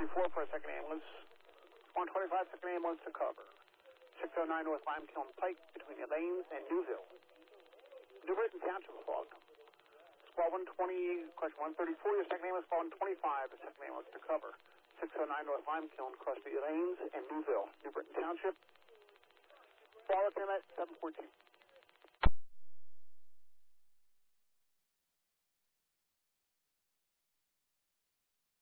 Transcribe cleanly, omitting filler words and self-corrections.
134 for a second ambulance. 125 second ambulance to cover. 609 North Limekiln Pike between Lanes and Newville. New Britain Township fog. Squad 120, question 134, your second ambulance. Squad 125, the second ambulance to cover. 609 North Limekiln, across the Lanes and Newville. New Britain Township. Squad 10 at 714.